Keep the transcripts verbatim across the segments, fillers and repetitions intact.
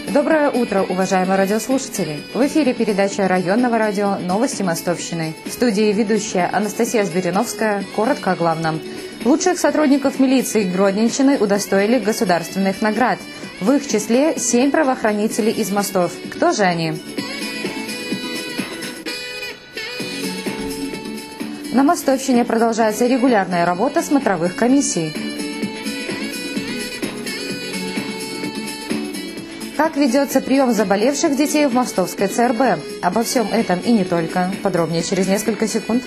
Доброе утро, уважаемые радиослушатели! В эфире передача районного радио «Новости Мостовщины». В студии ведущая Анастасия Звериновская. Коротко о главном. Лучших сотрудников милиции Гродненщины удостоили государственных наград. В их числе семь правоохранителей из мостов. Кто же они? На Мостовщине продолжается регулярная работа смотровых комиссий. Как ведется прием заболевших детей в мостовской ЦРБ? Обо всем этом и не только. Подробнее через несколько секунд.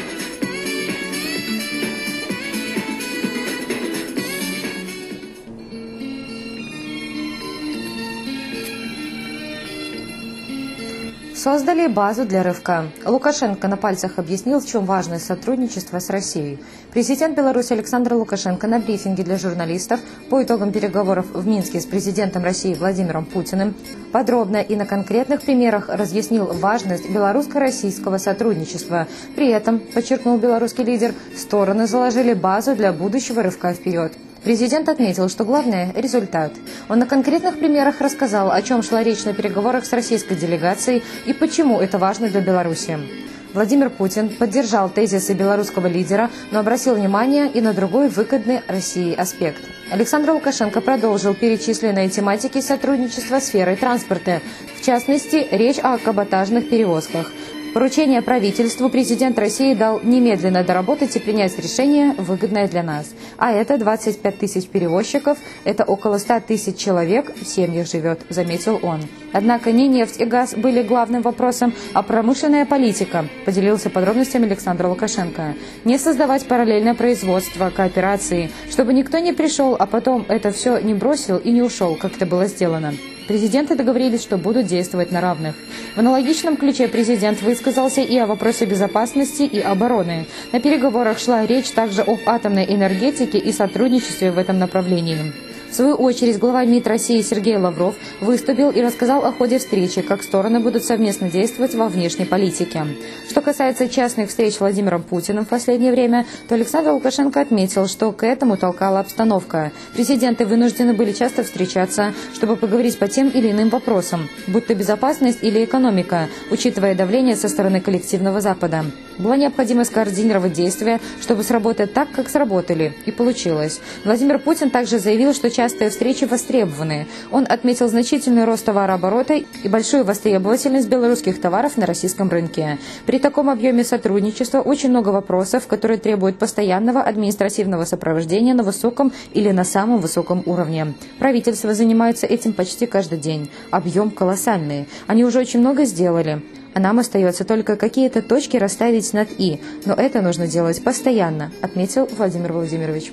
Создали базу для рывка. Лукашенко на пальцах объяснил, в чем важность сотрудничества с Россией. Президент Беларуси Александр Лукашенко на брифинге для журналистов по итогам переговоров в Минске с президентом России Владимиром Путиным подробно и на конкретных примерах разъяснил важность белорусско-российского сотрудничества. При этом, подчеркнул белорусский лидер, стороны заложили базу для будущего рывка вперед. Президент отметил, что главное – результат. Он на конкретных примерах рассказал, о чем шла речь на переговорах с российской делегацией и почему это важно для Беларуси. Владимир Путин поддержал тезисы белорусского лидера, но обратил внимание и на другой выгодный России аспект. Александр Лукашенко продолжил перечисленные тематики сотрудничества сферой транспорта. В частности, речь о каботажных перевозках. Поручение правительству президент России дал немедленно доработать и принять решение, выгодное для нас. А это двадцать пять тысяч перевозчиков, это около ста тысяч человек в семьях живет, заметил он. Однако не нефть и газ были главным вопросом, а промышленная политика, поделился подробностями Александр Лукашенко. Не создавать параллельное производство, кооперации, чтобы никто не пришел, а потом это все не бросил и не ушел, как это было сделано. Президенты договорились, что будут действовать на равных. В аналогичном ключе президент высказался и о вопросе безопасности и обороны. На переговорах шла речь также об атомной энергетике и сотрудничестве в этом направлении. В свою очередь, глава МИД России Сергей Лавров выступил и рассказал о ходе встречи, как стороны будут совместно действовать во внешней политике. Что касается частных встреч с Владимиром Путиным в последнее время, то Александр Лукашенко отметил, что к этому толкала обстановка. Президенты вынуждены были часто встречаться, чтобы поговорить по тем или иным вопросам, будь то безопасность или экономика, учитывая давление со стороны коллективного Запада. Была необходимо скоординировать действия, чтобы сработать так, как сработали, и получилось. Владимир Путин также заявил, что частые встречи востребованы. Он отметил значительный рост товарооборота и большую востребовательность белорусских товаров на российском рынке. При таком объеме сотрудничества очень много вопросов, которые требуют постоянного административного сопровождения на высоком или на самом высоком уровне. Правительство занимается этим почти каждый день. Объем колоссальный. Они уже очень много сделали. А нам остается только какие-то точки расставить над «и». Но это нужно делать постоянно, отметил Владимир Владимирович.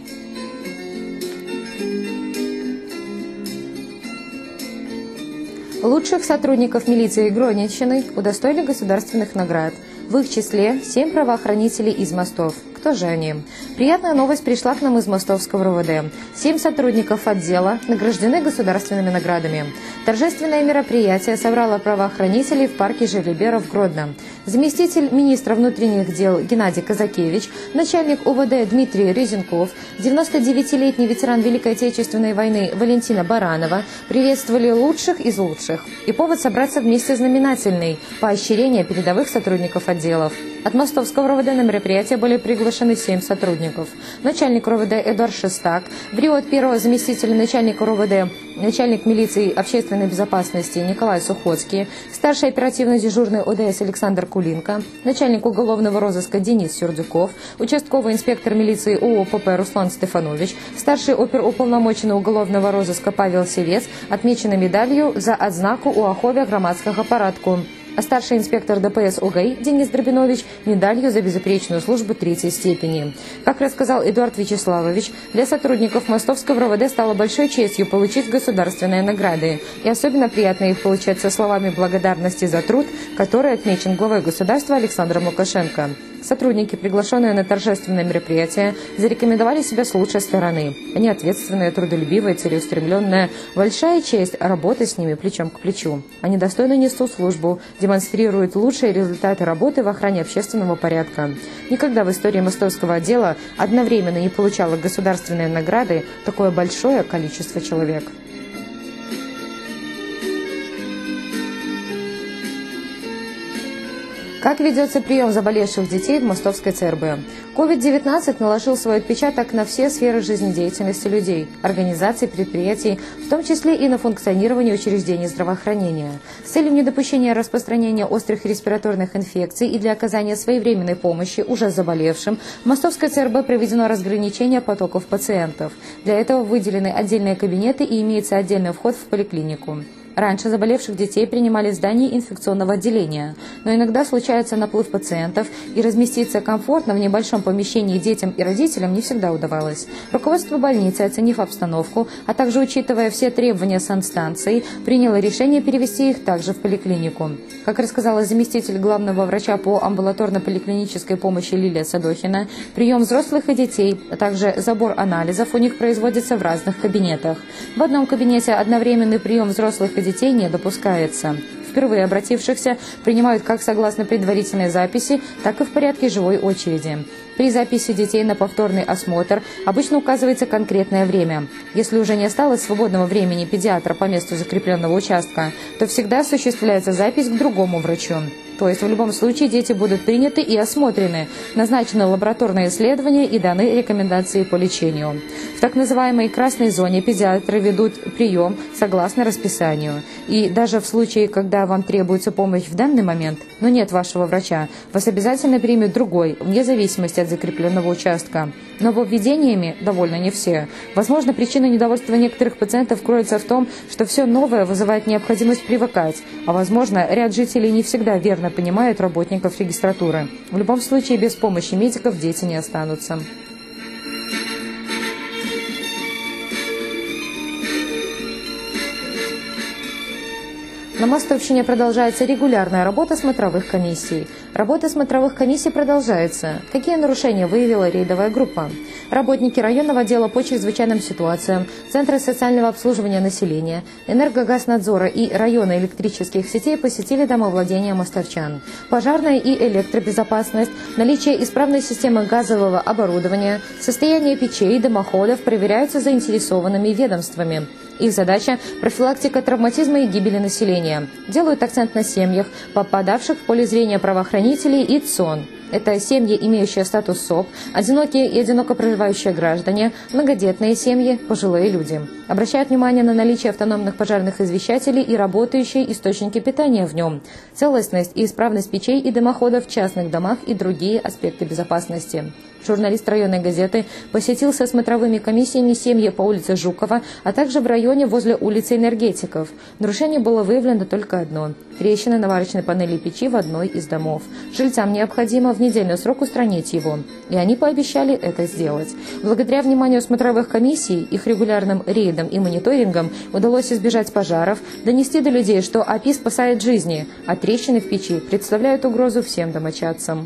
Лучших сотрудников милиции Гродненщины удостоили государственных наград. В их числе семь правоохранителей из мостов. Кто же они? Приятная новость пришла к нам из мостовского РОВД. Семь сотрудников отдела награждены государственными наградами. Торжественное мероприятие собрало правоохранителей в парке Желибера в Гродно. Заместитель министра внутренних дел Геннадий Казакевич, начальник УВД Дмитрий Резенков, девяностодевятилетний ветеран Великой Отечественной войны Валентина Баранова приветствовали лучших из лучших. И повод собраться вместе знаменательный – поощрение передовых сотрудников отделов. От мостовского РОВД на мероприятие были приглашены семь сотрудников. Начальник РОВД Эдуард Шестак, в РИО от первого заместителя начальника РОВД, начальник милиции общественной безопасности Николай Сухоцкий, старший оперативно-дежурный ОДС Александр Кулинко, начальник уголовного розыска Денис Сердюков, участковый инспектор милиции ООПП Руслан Стефанович, старший оперуполномоченный уголовного розыска Павел Севец отмечены медалью за отзнаку у Аховя громадского порядку. А старший инспектор ДПС ОГАИ Денис Дробинович медалью за безупречную службу третьей степени. Как рассказал Эдуард Вячеславович, для сотрудников мостовского РОВД стало большой честью получить государственные награды. И особенно приятно их получать со словами благодарности за труд, который отмечен главой государства Александром Лукашенко. Сотрудники, приглашенные на торжественное мероприятие, зарекомендовали себя с лучшей стороны. Они ответственные, трудолюбивые, целеустремленные. Большая честь работать с ними плечом к плечу. Они достойно несут службу, демонстрируют лучшие результаты работы в охране общественного порядка. Никогда в истории мостовского отдела одновременно не получало государственные награды такое большое количество человек. Как ведется прием заболевших детей в Мостовской ЦРБ? ковид девятнадцать наложил свой отпечаток на все сферы жизнедеятельности людей, организаций, предприятий, в том числе и на функционирование учреждений здравоохранения. С целью недопущения распространения острых респираторных инфекций и для оказания своевременной помощи уже заболевшим, в Мостовской ЦРБ проведено разграничение потоков пациентов. Для этого выделены отдельные кабинеты и имеется отдельный вход в поликлинику. Раньше заболевших детей принимали в здании инфекционного отделения, но иногда случается наплыв пациентов, и разместиться комфортно в небольшом помещении детям и родителям не всегда удавалось. Руководство больницы, оценив обстановку, а также учитывая все требования санстанции, приняло решение перевести их также в поликлинику. Как рассказала заместитель главного врача по амбулаторно-поликлинической помощи Лилия Садохина, прием взрослых и детей, а также забор анализов у них производится в разных кабинетах. В одном кабинете одновременный прием взрослых и детей не допускается. Впервые обратившихся принимают как согласно предварительной записи, так и в порядке живой очереди. При записи детей на повторный осмотр обычно указывается конкретное время. Если уже не осталось свободного времени педиатра по месту закрепленного участка, то всегда осуществляется запись к другому врачу. То есть в любом случае дети будут приняты и осмотрены, назначены лабораторные исследования и даны рекомендации по лечению. В так называемой красной зоне педиатры ведут прием согласно расписанию. И даже в случае, когда вам требуется помощь в данный момент, но нет вашего врача, вас обязательно примет другой, вне зависимости от закрепленного участка. Нововведениями довольны не все. Возможно, причина недовольства некоторых пациентов кроется в том, что все новое вызывает необходимость привыкать, а возможно, ряд жителей не всегда верно понимают работников регистратуры. В любом случае, без помощи медиков дети не останутся. На Мостовщине продолжается регулярная работа смотровых комиссий. Работа смотровых комиссий продолжается. Какие нарушения выявила рейдовая группа? Работники районного отдела по чрезвычайным ситуациям, Центра социального обслуживания населения, Энергогазнадзора и района электрических сетей посетили домовладения мостовчан. Пожарная и электробезопасность, наличие исправной системы газового оборудования, состояние печей и дымоходов проверяются заинтересованными ведомствами. Их задача – профилактика травматизма и гибели населения. Делают акцент на семьях, попадавших в поле зрения правоохранителей и ЦОН. Это семьи, имеющие статус СОП, одинокие и одиноко проживающие граждане, многодетные семьи, пожилые люди. Обращают внимание на наличие автономных пожарных извещателей и работающие источники питания в нем, целостность и исправность печей и дымоходов в частных домах и другие аспекты безопасности. Журналист районной газеты посетил со смотровыми комиссиями семьи по улице Жукова, а также в районе возле улицы Энергетиков. Нарушение было выявлено только одно – трещины на варочной панели печи в одной из домов. Жильцам необходимо в недельный срок устранить его, и они пообещали это сделать. Благодаря вниманию смотровых комиссий, их регулярным рейдам и мониторингам удалось избежать пожаров, донести до людей, что АПИ спасает жизни, а трещины в печи представляют угрозу всем домочадцам.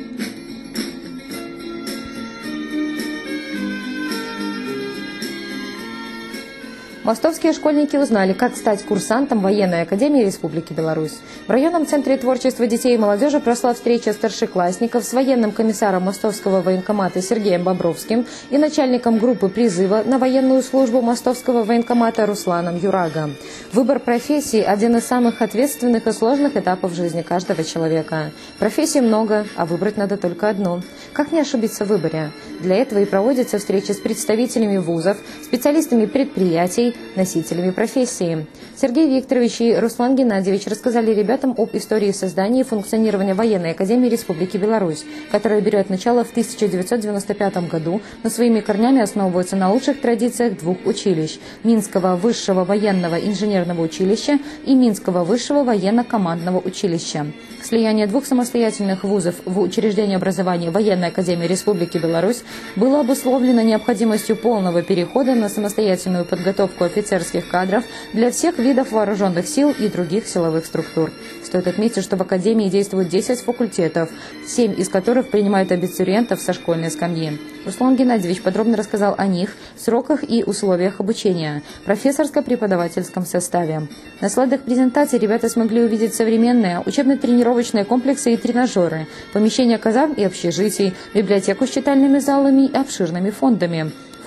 Мостовские школьники узнали, как стать курсантом Военной академии Республики Беларусь. В районном центре творчества детей и молодежи прошла встреча старшеклассников с военным комиссаром Мостовского военкомата Сергеем Бобровским и начальником группы призыва на военную службу Мостовского военкомата Русланом Юрага. Выбор профессии – один из самых ответственных и сложных этапов жизни каждого человека. Профессий много, а выбрать надо только одну. Как не ошибиться в выборе? Для этого и проводятся встречи с представителями вузов, специалистами предприятий, носителями профессии. Сергей Викторович и Руслан Геннадьевич рассказали ребятам об истории создания и функционирования Военной академии Республики Беларусь, которая берет начало в тысяча девятьсот девяносто пятом году, но своими корнями основывается на лучших традициях двух училищ – Минского высшего военного инженерного училища и Минского высшего военно-командного училища. Слияние двух самостоятельных вузов в учреждение образования Военной академии Республики Беларусь было обусловлено необходимостью полного перехода на самостоятельную подготовку офицерских кадров для всех видов вооруженных сил и других силовых структур. Стоит отметить, что в Академии действует десять факультетов, семь из которых принимают абитуриентов со школьной скамьи. Руслан Геннадьевич подробно рассказал о них, сроках и условиях обучения, профессорско-преподавательском составе. На слайдах презентации ребята смогли увидеть современные учебно-тренировочные комплексы и тренажеры, помещения казарм и общежитий, библиотеку с читальными залами и обширными фондами. В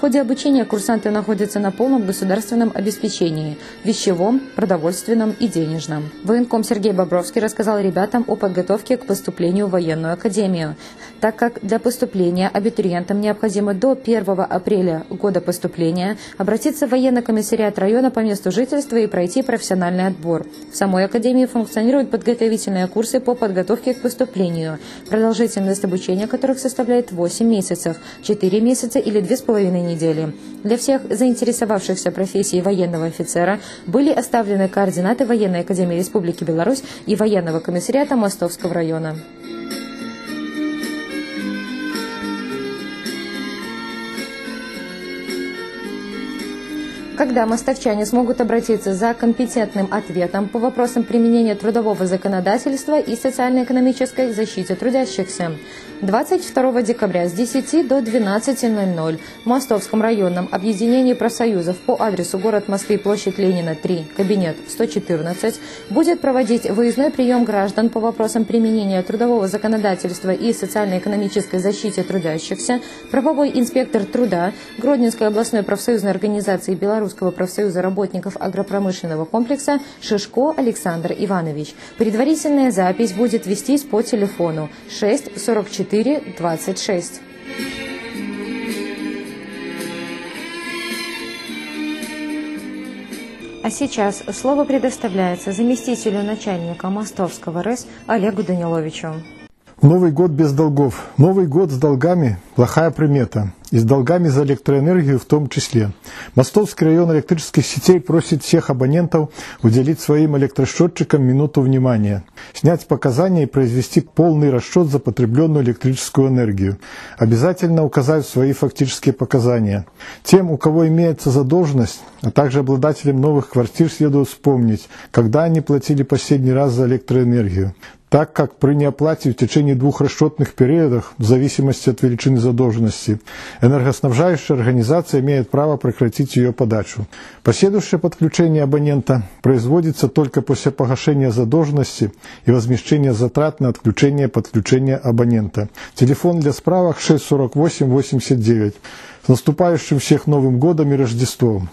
ходе обучения курсанты находятся на полном государственном обеспечении – вещевом, продовольственном и денежном. Военком Сергей Бобровский рассказал ребятам о подготовке к поступлению в военную академию. Так как для поступления абитуриентам необходимо до первого апреля года поступления обратиться в военный комиссариат района по месту жительства и пройти профессиональный отбор. В самой академии функционируют подготовительные курсы по подготовке к поступлению, продолжительность обучения которых составляет восемь месяцев, четыре месяца или две с половиной недели. Для всех заинтересовавшихся профессией военного офицера были оставлены координаты Военной академии Республики Беларусь и военного комиссариата Мостовского района. Когда мостовчане смогут обратиться за компетентным ответом по вопросам применения трудового законодательства и социально-экономической защите трудящихся? двадцать второго декабря с десяти до двенадцати ноль-ноль в Мостовском районном объединении профсоюзов по адресу город Москвы, площадь Ленина, три, кабинет сто четырнадцать, будет проводить выездной прием граждан по вопросам применения трудового законодательства и социально-экономической защите трудящихся правовой инспектор труда Гродненской областной профсоюзной организации Белорусского профсоюза работников агропромышленного комплекса Шишко Александр Иванович. Предварительная запись будет вестись по телефону шесть сорок четыре двадцать шесть. А сейчас слово предоставляется заместителю начальника Мостовского РЭС Олегу Даниловичу. Новый год без долгов. Новый год с долгами – плохая примета. И с долгами за электроэнергию в том числе. Мостовский район электрических сетей просит всех абонентов уделить своим электросчетчикам минуту внимания, снять показания и произвести полный расчет за потребленную электрическую энергию. Обязательно указать свои фактические показания. Тем, у кого имеется задолженность, а также обладателям новых квартир, следует вспомнить, когда они платили последний раз за электроэнергию, так как при неоплате в течение двух расчетных периодов, в зависимости от величины задолженности, энергоснабжающая организация имеет право прекратить ее подачу. Последующее подключение абонента производится только после погашения задолженности и возмещения затрат на отключение подключения абонента. Телефон для справок шесть сорок восемь восемьдесят девять. С наступающим всех Новым годом и Рождеством!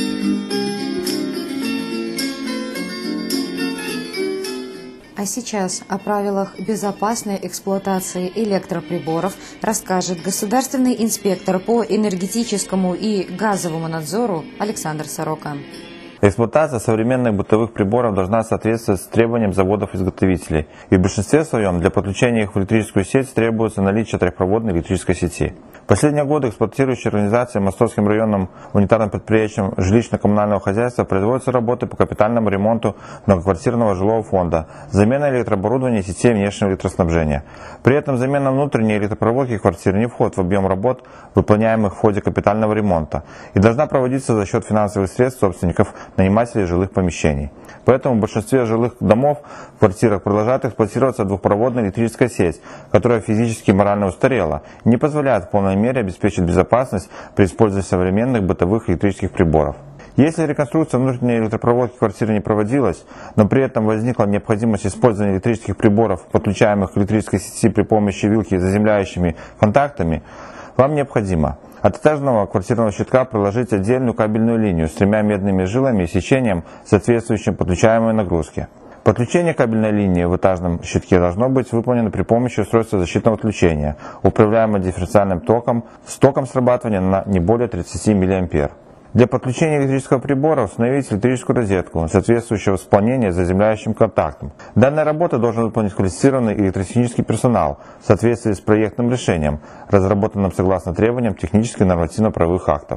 А сейчас о правилах безопасной эксплуатации электроприборов расскажет государственный инспектор по энергетическому и газовому надзору Александр Сорока. Эксплуатация современных бытовых приборов должна соответствовать требованиям заводов-изготовителей, и в большинстве своем для подключения их в электрическую сеть требуется наличие трехпроводной электрической сети. В последние годы эксплуатирующие организации Мостовским районным унитарным предприятием жилищно-коммунального хозяйства производятся работы по капитальному ремонту многоквартирного жилого фонда, замена электрооборудования и сетей внешнего электроснабжения. При этом замена внутренней электропроводки квартир не входит в объем работ, выполняемых в ходе капитального ремонта, и должна проводиться за счет финансовых средств собственников, нанимателей жилых помещений. Поэтому в большинстве жилых домов в квартирах продолжает эксплуатироваться двухпроводная электрическая сеть, которая физически и морально устарела и не позволяет в полной мере обеспечить безопасность при использовании современных бытовых электрических приборов. Если реконструкция внутренней электропроводки квартиры не проводилась, но при этом возникла необходимость использования электрических приборов, подключаемых к электрической сети при помощи вилки с заземляющими контактами, вам необходимо от этажного квартирного щитка проложить отдельную кабельную линию с тремя медными жилами и сечением, соответствующим подключаемой нагрузке. Подключение кабельной линии в этажном щитке должно быть выполнено при помощи устройства защитного отключения, управляемого дифференциальным током, с током срабатывания на не более тридцати миллиампер. Для подключения электрического прибора установить электрическую розетку, соответствующего исполнения с заземляющим контактом. Данная работа должен выполнить квалифицированный электротехнический персонал в соответствии с проектным решением, разработанным согласно требованиям технических и нормативно-правовых актов.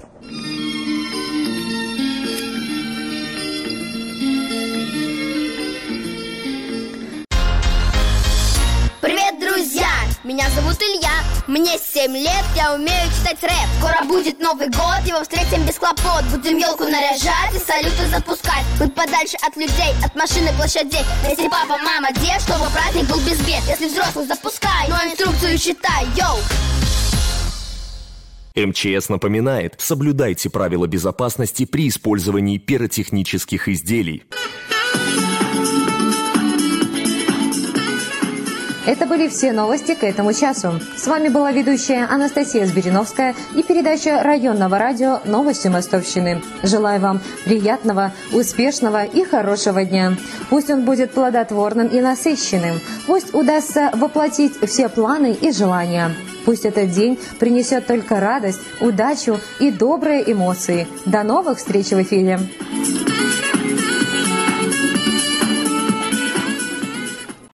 Привет, друзья! Меня зовут Илья, мне семь лет, я умею читать рэп. Скоро будет Новый год, его встретим без хлопот. Будем елку наряжать и салюты запускать. Быть подальше от людей, от машин и площадей. Если папа, мама, дед, чтобы праздник был без бед. Если взрослых запускай, но инструкцию читай, йоу! МЧС напоминает, соблюдайте правила безопасности при использовании пиротехнических изделий. Это были все новости к этому часу. С вами была ведущая Анастасия Збириновская и передача районного радио «Новости Мостовщины». Желаю вам приятного, успешного и хорошего дня. Пусть он будет плодотворным и насыщенным. Пусть удастся воплотить все планы и желания. Пусть этот день принесет только радость, удачу и добрые эмоции. До новых встреч в эфире!